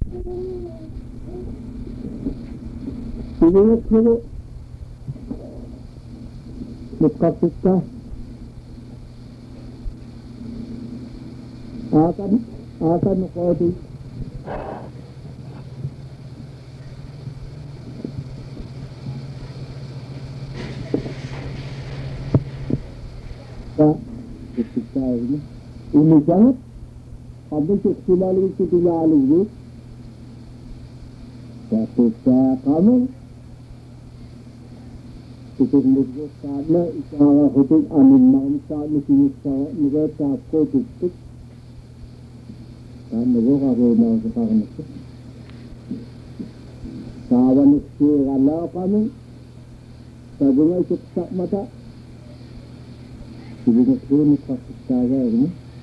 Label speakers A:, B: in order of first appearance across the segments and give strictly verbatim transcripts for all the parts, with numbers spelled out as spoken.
A: Sinulit sila. Nagkapit ka. Akan, akan ko di. Ka, ketika ini, ini sangat, habis sekali itu tiga kali, ketika kamu Ikindig sana isara hutuk anin namsa nusinisa nugata ko tuktuk kan nago karo na sa parang ito sawan si ala kami sabi nga isip sa mata sabi nga siya nagkakitaga ini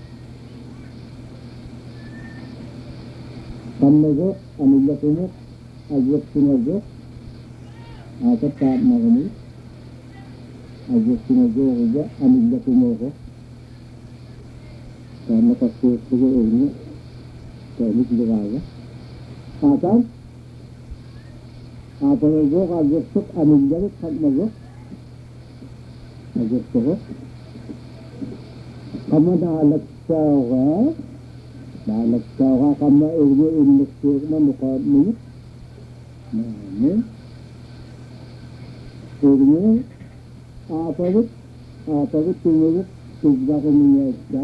A: kan nago anin lakumot agwat sinago atat ka magamit Agak sinago juga ambil kumoko karena pasti juga ini jadi juga akan apa itu agak sok ambil jadi kan mago agak sok kamu dah alat sawa dah alat sawa kamu ini industri mana bukan ini nah ini ini Apabut, apabut tumuluk, tugba ko niya isda.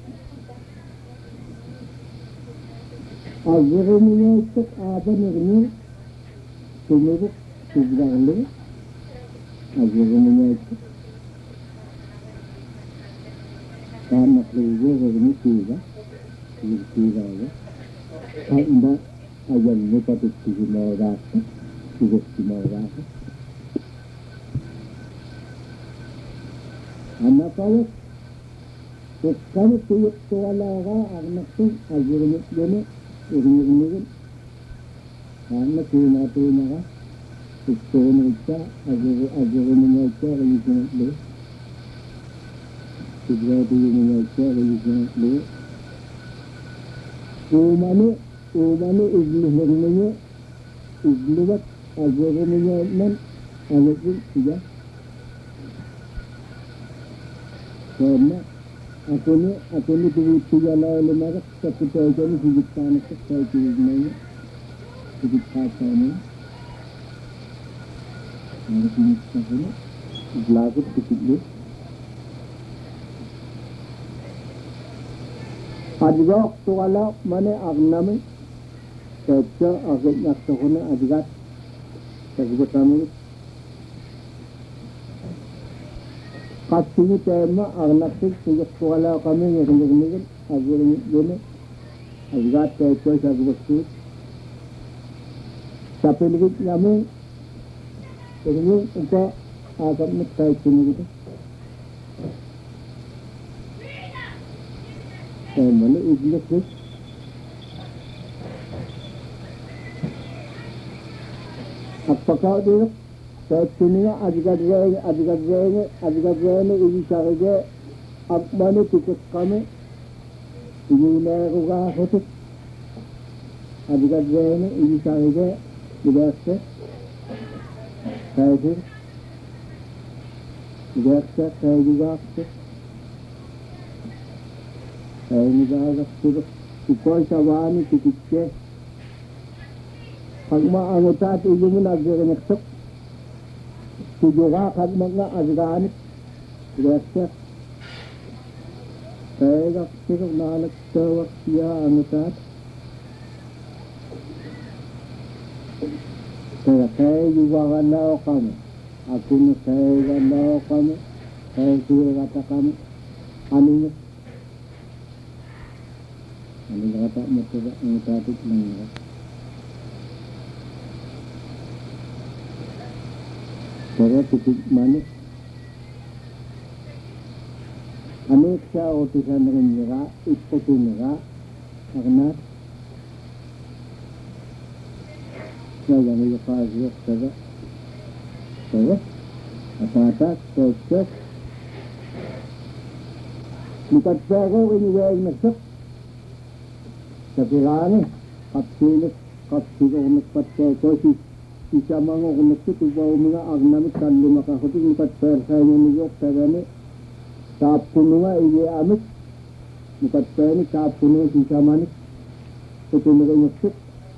A: Agro niya isda, apa niya tumuluk, tugba ko niya. Agro niya isda. Karena keluarga ko niya tiga, tiga ya. Karena ayan niya pati tiga mau rasa, tiga mau rasa. Anak kawat, kami tuyuk tuwalaga, anak tu, agurumit gini, uring-uringin. Anak tuna-tuna ka, tuktunin ka, agurumit ka, revisionat lo. Siguratunin ka, revisionat lo. Umani, umani, igluhang niya, igluwat, agurumit man, anak yun, siya. Karena aku ni, aku ni tu tiga lawan lembaga, satu tahun ini hidup tanah saya hidup ni, hidup kata ni, harus hidup kata ni, belajar sedikit ni. Adga tu kalau mana agnami, kerja agak nak tahun adga, kerja kami. Kasih tema anak sih sejak sekolah kami yang kemudian agak gini agak terus agak bersih tapi lagi kami ini untuk agak mencapai ini gitu mana iblis sih apakah dia Sebenarnya adik-adik adik-adik adik-adik ini sahaja apa tugas kami ini mereka hotus adik-adik ini sahaja biasa sahaja biasa saya juga saya juga agak sudah ikut sawan tiketnya pagma anggota itu juga agak nyeksep Tujuh kan mga azganit, biasa. Saya kira nak tawak dia anggap. Saya saya juga kenal kamu. Aku ni saya kenal kamu. Saya juga kata kamu. Anu, anu kata mesti anggap itu mana. Saya titik manis. Kami siya utusan dengan nira, itu tu nira, karena saya yang lepas dia saya, saya, atas atas, dekat saya ini yang nasib, sekiranya kapsilis kapsikornek patko si isama ngokornek tu tubaw mga agnamit kanli makakutik mukat persay niyok tagani tapun nga iye amit mukat peni tapun nga isama ni itu mga nyuksuk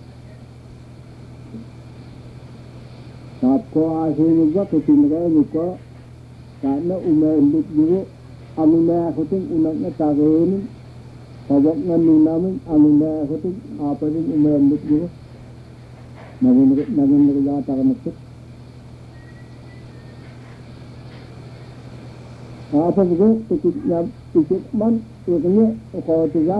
A: tapko asin nga itu mga nyuko karena umendit dulu amina kutik unak na tagainin pabok nga ninamin amina kutik apa rin umendit dulu naging naging nagigata ka nagsik apa begitu tikit na tikit man tikitnya kalau tiga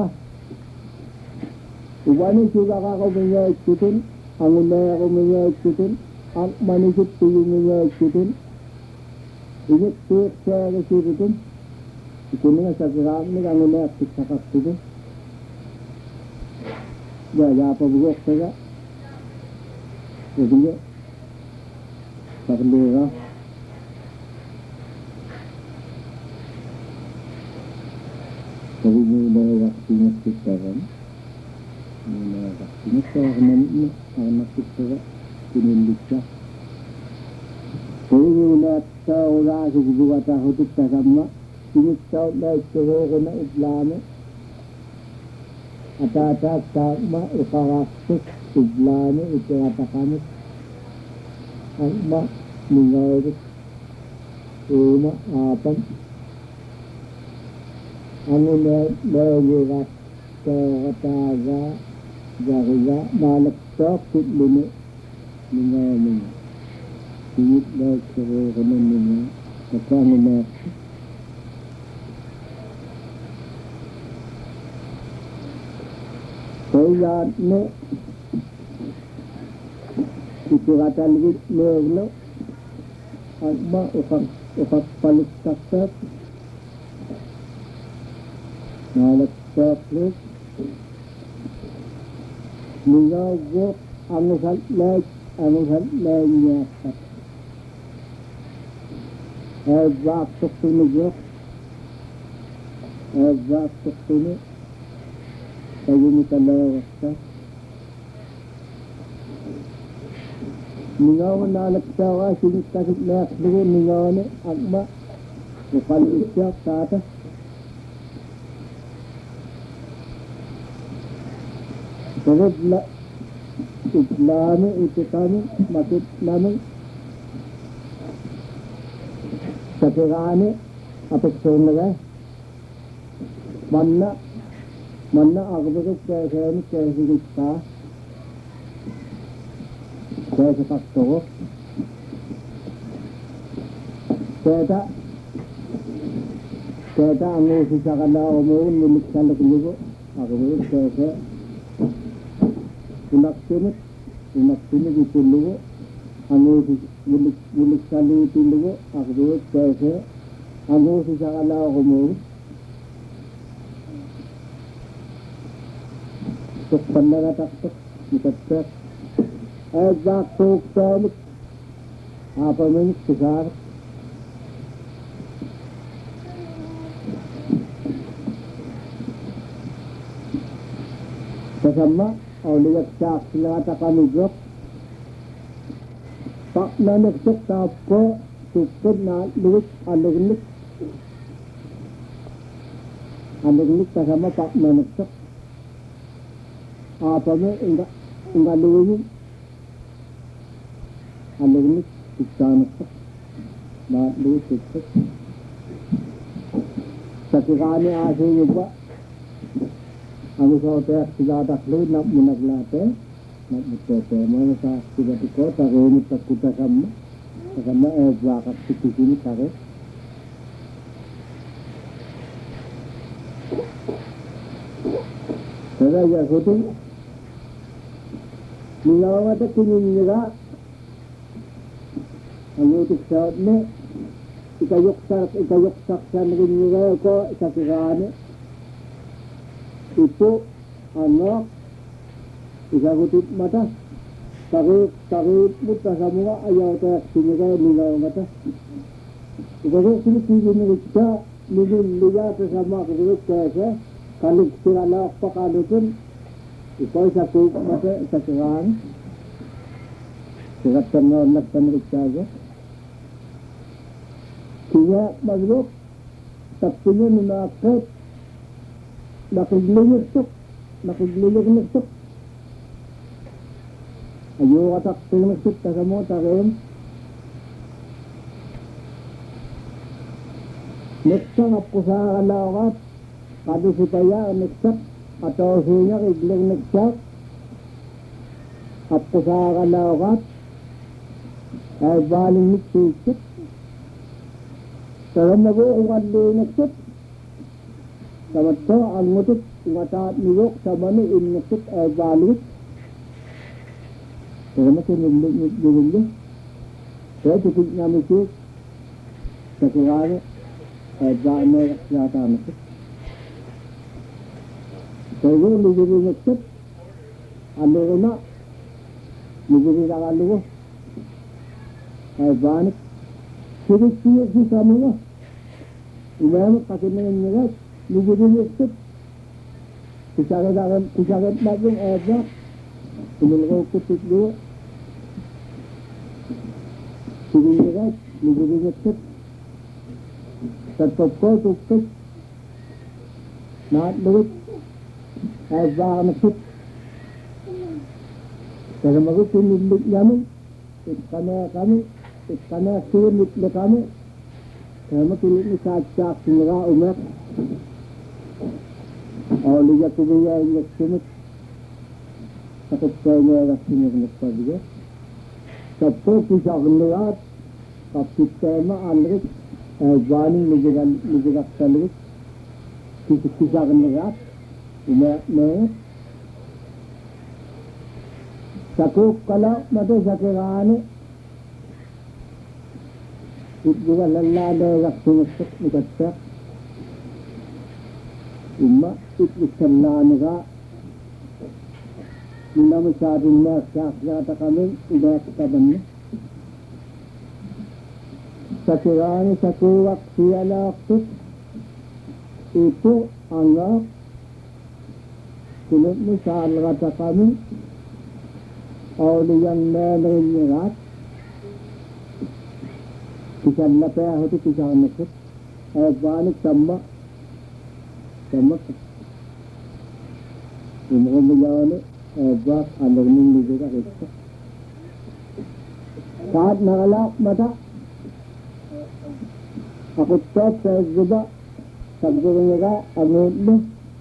A: Iwanin juga kakak punya ikutin angunnya aku punya ikutin manisip tuyul punya ikutin ini tuh saya ikutin ikutin nga sakiraan ni angunnya aktif sakak ikutin ya ya apa begitu saya jadi tak lera tapi ini waktunya kita kan ini waktunya karena ini karena kita ingin bisa jadi ini tahu lah juga tahu kita sama ini tahu lah sesuatu kena Islam ada-ada sama ikhlas Islam itu katakan alma mengalir uma apa anu mengalir kataga jaga malak takut lini mengalir ini dah sesuatu ini katakan saya ne itu kata lagi level alma ukat ukat paling takut malak takut mengawo anu hal lain anu hal lainnya hebat sekali juga hebat sekali kayu ni kalau tak Ningaw na nagsawa sinikasik na yakdo ningaw na agma upal isyak sa atas Sagad la islami ito kami makit namin sa kirani apekson na manna manna agabagag kaya kaya ni kaya sigit ka saya sepak toko saya saya anu susah kena omong milikkan lagi juga aku itu saya unak sini unak sini gitu dulu anu milik milikkan itu dulu aku itu saya anu susah kena omong untuk pandang tak tak kita Ezak tuktonik apa menik besar Kasama awliyak sak silata kanugok pak naneksok tapo supod na luwik alugnik alugnik kasama pak naneksok apa me enggak enggak luwik alugnik istanak na luwik sakirani ase yuba Ang sa otak sila taklo na munaglate na mutote mo sa sila tiko ta ronit ta kuta kam kama e wakak sikini kare Sada ya hotu nilawa ta kinin nila ang utik sa ne ikayok sak ikayok sak sa nila ko sakirani itu anak isagutit mata takut takut muta semua ayah tak sini kaya nila mata itu sini sini mereka nilai lihat sama kerja kaya kalau sila apa kalau pun Ikaw sa kuk mata sa kiraan. Sirat ka na nagpanriksaga. Kaya maglok. Tapos nyo nakakit. Nakigliyog tuk. Nakigliyog nagtuk. Ayaw katak pinagtuk. Taka mo takin. Neksak ako sa kalakat. Kado si Taya neksak. Atau sinya kiglig neksak. Ako sa kalakat. Ay baling neksikit. Kalau mag-uungan din neksak. Samat ko ang mutik. Ingataat niyok sa mani in neksak ay baling. Pero masiniglig neksigin niya. Kaya titig namin siya. Sa kirari. Ay baan na yata neksak. Kaya ligiri neksak. Ano ko na. Ligiri na kalo ko. Ay banik. Sirik-sirik si kami nga. Umayamot kasi na yung nirat. Ligiri neksak. Kisakit natin ay bak. Pinulakaw kutik doon. Sirik nirat. Ligiri neksak. Tatpap ko, tuktik. Naat luwit. Ay baka nagsip. Kaya mag pinilip namin. Itkana kami. Itkana sinit na kami. Kaya mapilip ni saat-saat sinira umat. O liga kumiya yung nagsimit. Takot kayo nga nagsimit nagpabiga. Tapos isa kong lahat. Kapit tema anrik. Ay baning nagigak sa liwit. Kisik-kisa kong lahat. Umayat-mayat. Sakuk kalau mati sakirani. Itbuka lalada raksumusuk nikatak. Ima itbukalani ka. Nina masyadong nasyakata kami. Umayat ka ba niya? Sakirani sakuwak siya laksuk. Ito ang Sunod mo sa alagata kami, auliyang nanayin nirat, kisan na paya hoto kisan na kut, ay banik sama, sama ka. Umukumilawan ay bak alam ng ligo ka ito. Kahit nakalak mata, akot ka sa zuba, sabi nga ka, angon mo,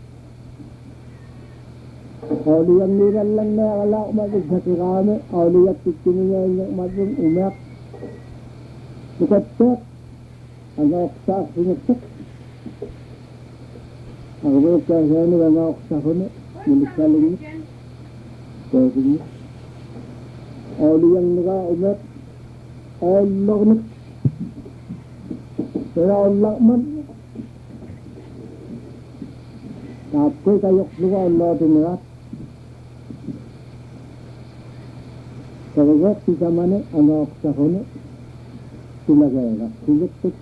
A: Auliyang niran lang na akala ko mag-isaki kami. Auliyang tikiningay niyang mag-yung umak. Nakatak. Ang aksak, sinaksak. Ako ba yung kaya nyo ang aksak ko na. Mulisaling niya. Kaya niya. Auliyang naka umak. Allah na. Pero Allah man. Tapos kayok luka Allah tinirat. Kaya si kamane ang aksak ko na. Tulagay ka. Tulagay.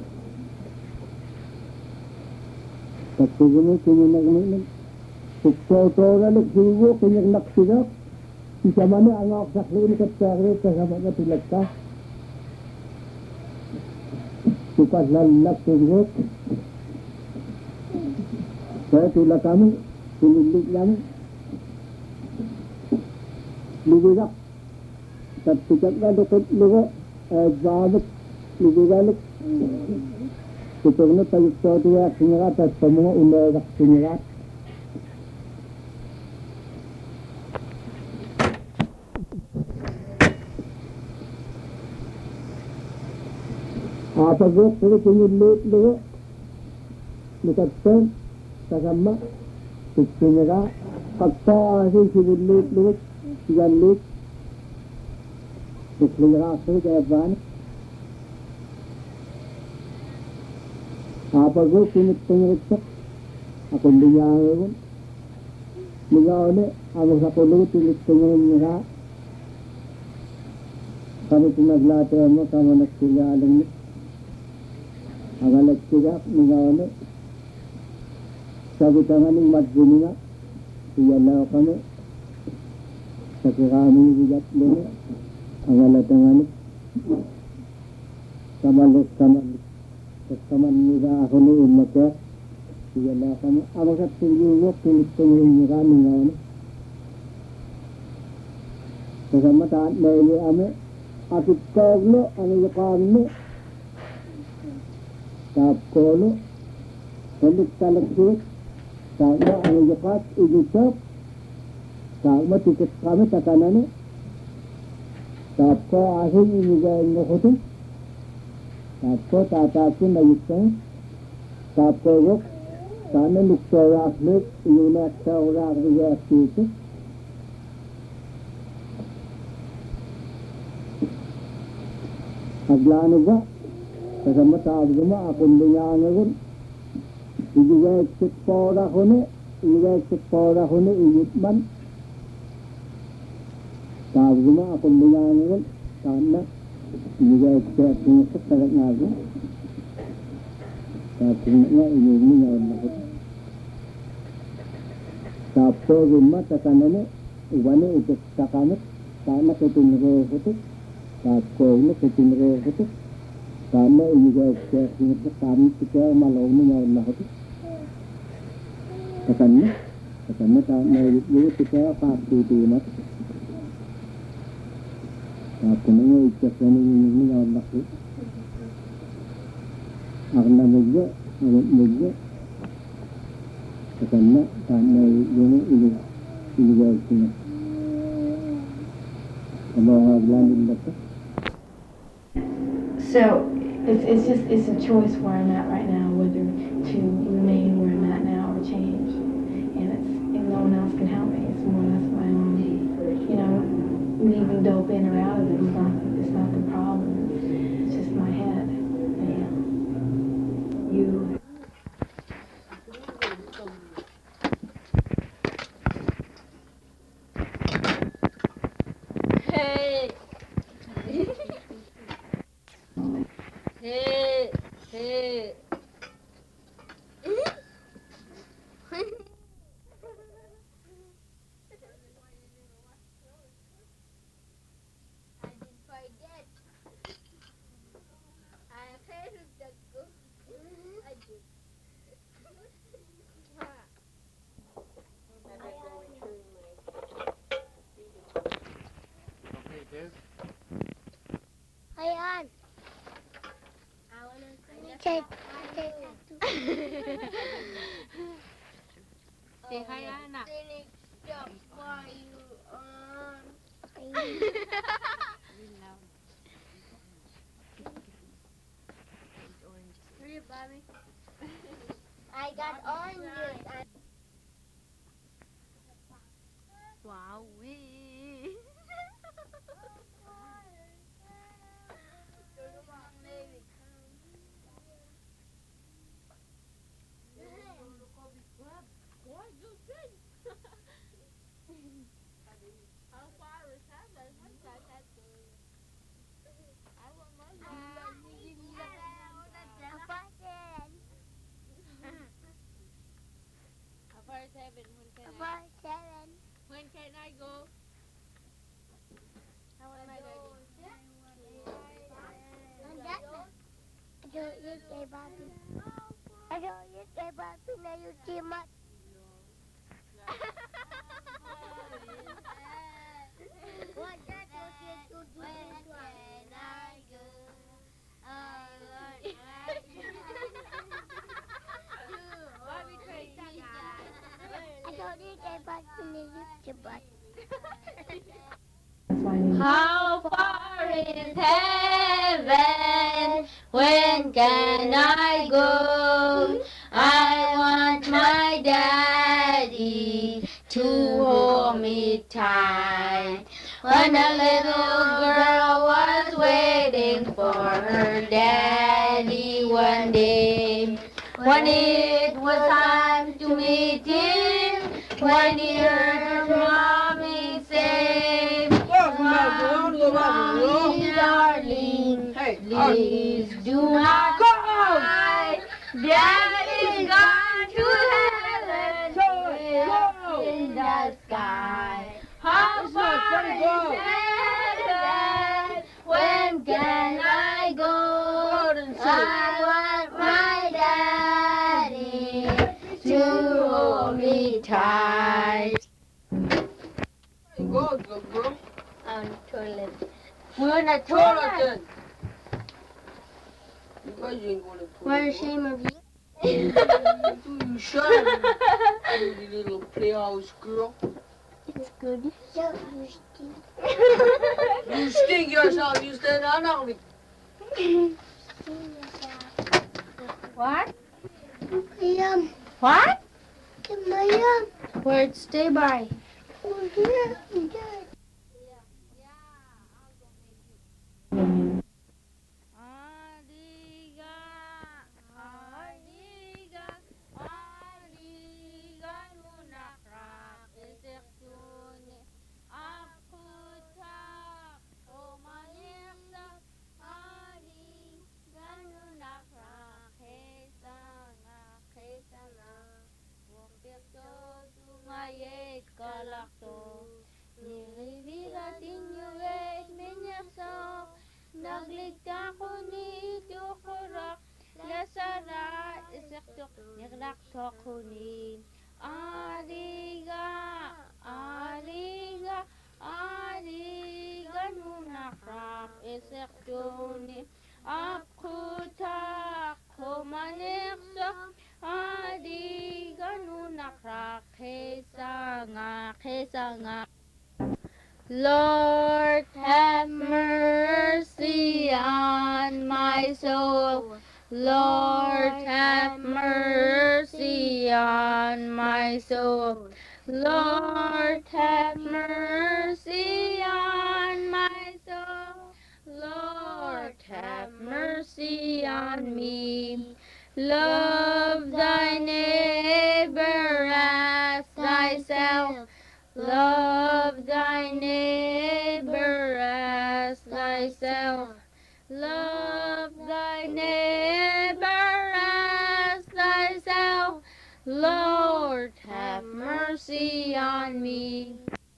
A: Tapos mo kininagnan. Sukso-toralik sigo, kinagnaksidak. Isa man na ang aksak rin katsakrit kasama na tulag ka. Sukas lalak sigo. Kaya tulag kami, tinilig namin. Ligidak. Tapos na dukot lugo, ay babak, ligidalik. Tutog na tayot-totiyak sinirat at sa mga umayak sinirat. Apagok, pero sinilit lugo. Likatsan, kasama, sinira, pagpaasin sinilit lugo, sigalit. Sinira ako kaya banik. Apagok, sinit-tingiritsak. Akong linyawin. Linyawin, ako sa kulo, tinit-tingirin nila. Kami pinaglatay mo, kami nagsigalang mo. Ang nagsigap, linyawin. Sabi ka nga ng madguni nga. Siyalaw kami. Sakirami bigat lene angala tangani kamalis kamalis kaman nira hone ummata yala kam abagat tunjuk tulik tunjuk kami ngane sama taat lele ame atut koglo ane yakamne tap kolo tulik talak tulik sama ane yakat ujutap sama tiket kami takanane tapko ahin ini gaya ngokotu tapko tatakin layutang tapko gok sana nukso raklik yunak sa urak riyak situ aglano ba kasama taabgama akong linyangagun ijuga eksik pora hone ijuga eksik pora hone iyutman taabgama akong linyangagun sana ijuga eksik ngisik tagat nago tapos nga iyugni nga nakot tapos guma takanane iwane ikik takanit sana ketinro kutik tapos na ketinro kutik sana ijuga eksik ngisik kami tika malawni nga nakot takanne takanne takanne iyugni tika paktutunat tapos nga ikik ngisik nga nakot Arna mudya, arna mudya, karena karena ini ini ini guysnya, kalau orang betul.
B: So it's it's just it's a choice where I'm at right now, whether to remain where I'm at now or change, and it's and no one else can help me. It's more or less my own, you know, leaving dope in or out of it. It's not it's not the problem. It's just my head. Yeah. You.
C: Hey. Hey. Hey.
D: Ayan. Check.
C: Say hi, Anna.
D: I got oranges.
C: Wow. Seven.
D: About seven.
C: When can I go? How am I going?
D: I don't eat a baby. I don't eat a baby na you chimat. What that was it to do this one? I go. I want
C: Why we crazy?
D: I don't eat a baby na you chimat.
B: That's why I need.
C: How far is heaven? When can I go? I want my daddy to hold me tight. When a little girl was waiting for her daddy one day, when it was time to meet him, when he heard her mommy say, "Mommy, darling, please do not cry. Daddy's gone to heaven, way up in the sky. How far Dad, when can I go? I want my daddy to hold me tight.
E: Go, go, go.
C: On toilet.
E: We're in a toilet. You guys ain't going to toilet.
C: What a shame of you.
E: You shut up, you little playhouse girl.
C: It's good.
E: You stink yourself. You stand on of me.
C: What?
D: Yum.
C: What?
D: Yum.
C: Word stay by. Nagligta ko nito kurak lasara isektok nagraktok kunin ariga ariga ariga nunakrak isektoni akutak kumanekso ariga nunakrak kesanga kesanga. Lord, have mercy on my soul. Lord, have mercy on my soul. Lord, have mercy on my soul. Lord, have mercy on me. Love thy neighbor as thyself. Love thy neighbor as thyself. Love thy neighbor as thyself. Lord, have mercy on me.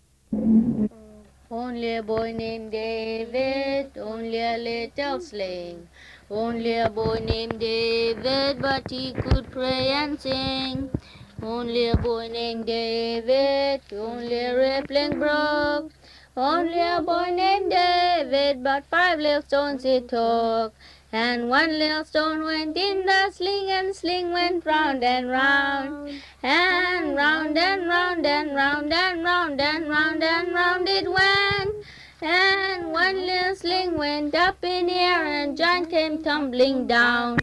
C: Only a boy named David, only a little sling. Only a boy named David, but he could pray and sing. Only a boy named David, only a rippling brook. Only a boy named David, but five little stones he took. And one little stone went in the sling, and sling went round and round. And round and round and round and round and round and round it went. And one little sling went up in the air, and John came tumbling down.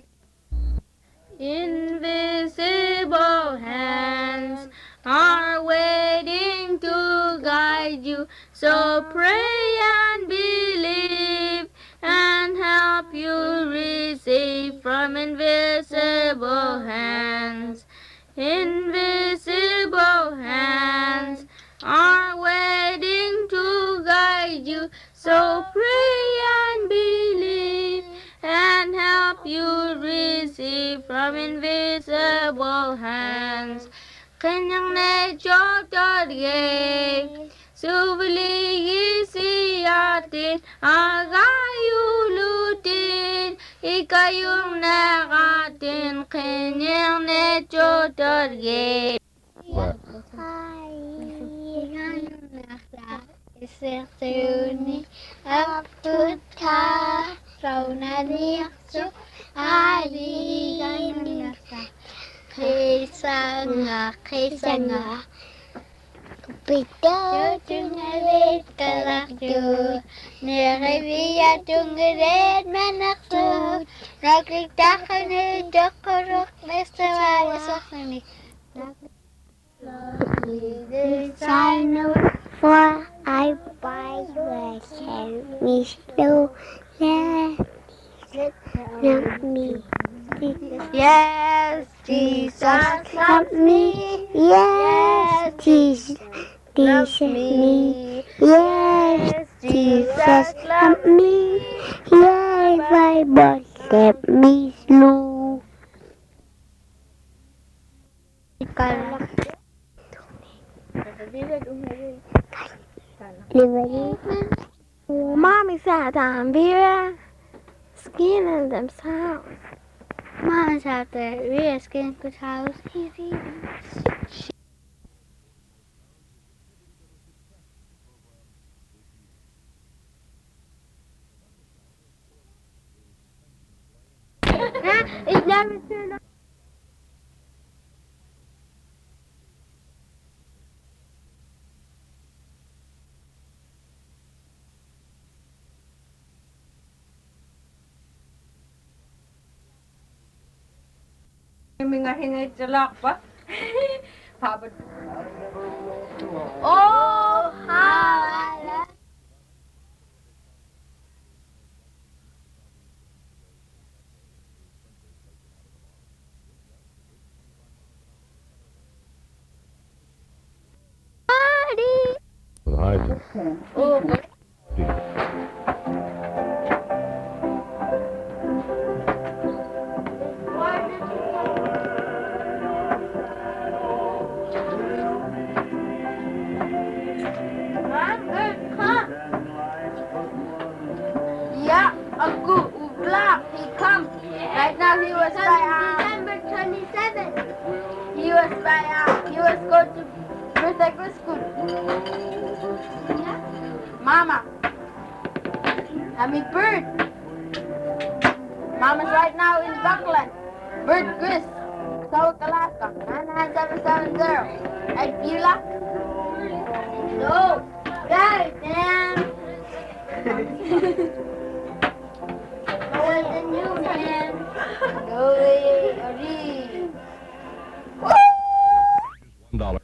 C: Invisible hands are waiting to guide you, so pray and believe and help you receive from invisible hands. Invisible hands are waiting to guide you, so pray and believe and help you receive from invisible hands. Kanyang medyo tarye, subli isi atin, agayulutin, ikayong nakatin, kanyang medyo tarye. Isertuni aputa raunaniaksu ali ganasa kesanga kesanga
D: Pito
C: tungalit kalakdu nirevia tungalit manaksu nagligtakan ito kuruk mesawaya sakni.
D: I know for I buy the can me slow let me.
C: Yes, Jesus
D: Help me, yes, Jesus, Jesus me, yes, Jesus help me, yes, Bible help me slow. Lima ready? Mommy's out on Vera skinning themselves.
C: Mommy's out there really skinning potatoes.
D: He's eating. It's never turned on.
E: Mình nga hingay jalak pa. Papa.
D: Oh, hi.
E: Oh,
C: Yeah, Uncle Ublak, he comes. Right now he was by uh,
D: December twenty-seventh.
C: he was by uh, he was going to Birthday school. Mama. I mean Bird. Mama's right now in Buckland. Bird Chris, South Alaska. nine nine seven seven zero. Right, Beulah? No. Guys, damn.
D: What's the new man?
C: Go away, Ari.
F: One dollar.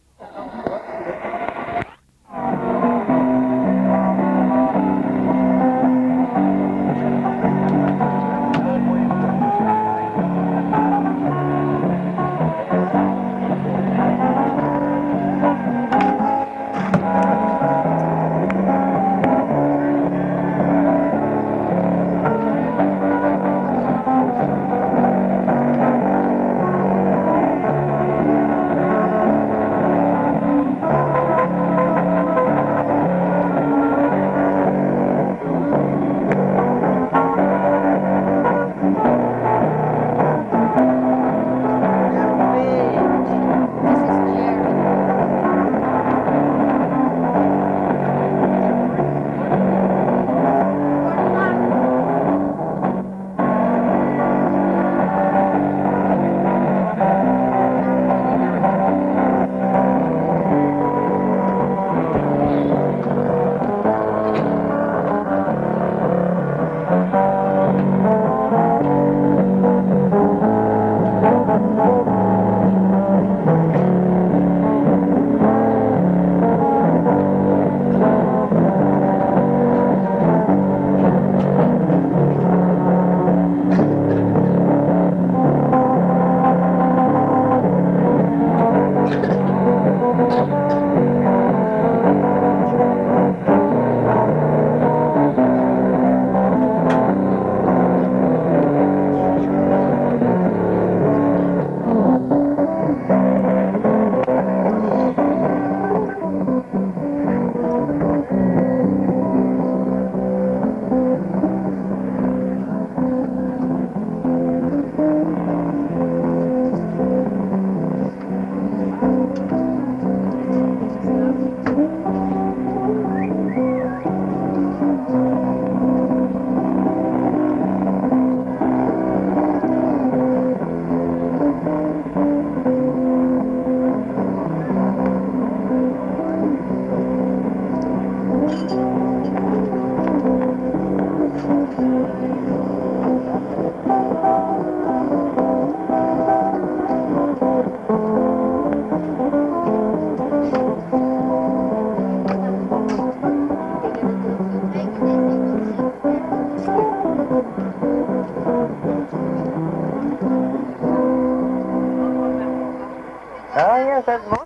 G: Oh, yes, that's more.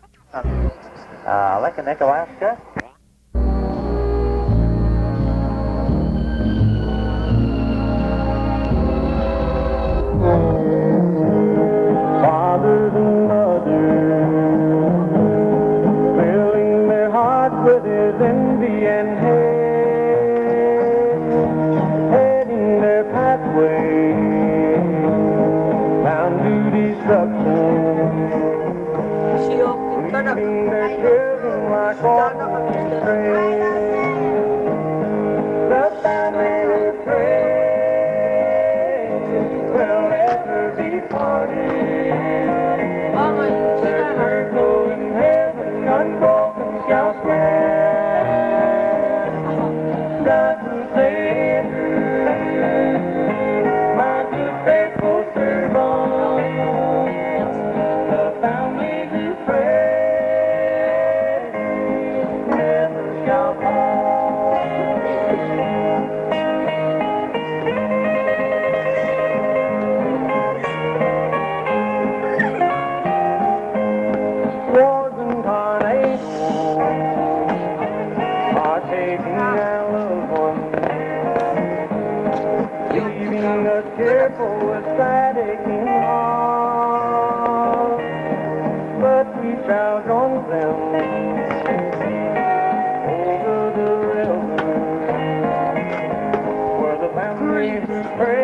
G: Uh, I reckon Alaska.
A: Fathers and mothers, filling their hearts with his envy
F: and head, heading their pathway, bound to destruction, leaving their children like orphans stray. The family will pray, will never be parted. Their circle in heaven unbroken shall stand. Doesn't say it, my good faithful servant. The family who prays never shall wars incarnation are taking our loved ones, leaving us tearful with sad aching hearts. But we shall join them over the river, where the family who pray